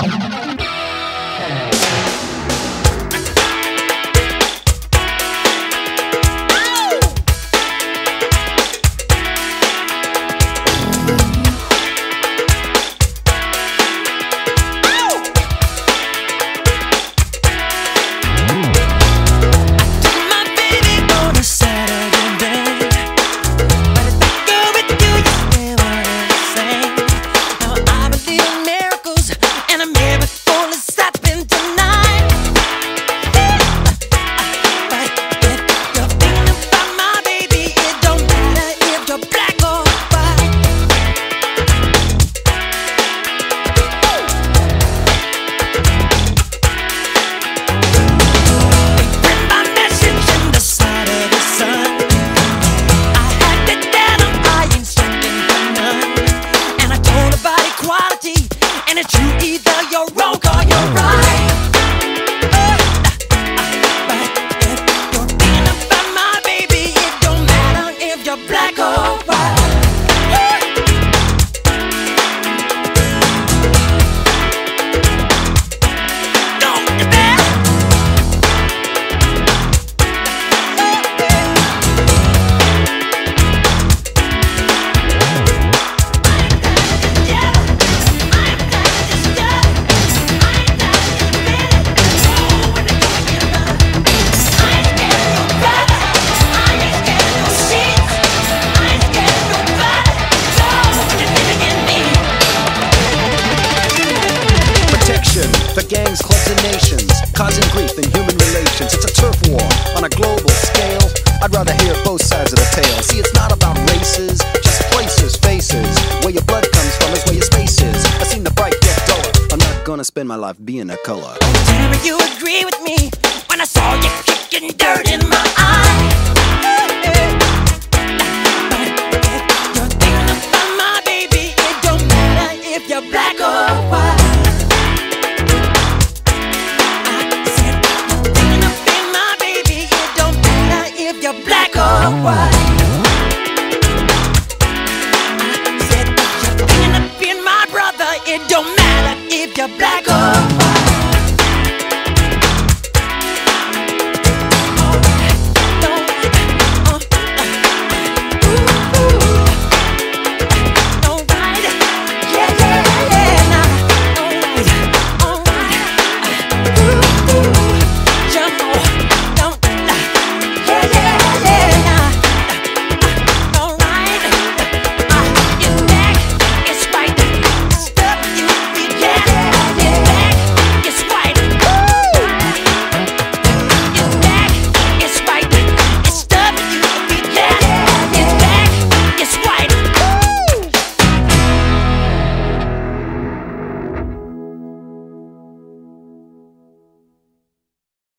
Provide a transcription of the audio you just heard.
The gangs, clubs, and nations, causing grief in human relations. It's a turf war on a global scale. I'd rather hear both sides of the tale. See, it's not about races, just places, faces. Where your blood comes from is where your space is. I've seen the bright get duller. I'm not gonna spend my life being a color. Tell me you agree with me when I saw you kicking dirt in my eye. But if you're thinking about my baby, it don't matter if you're black or white. White. I said, if you're thinking of being my brother, it don't matter if you're black or white.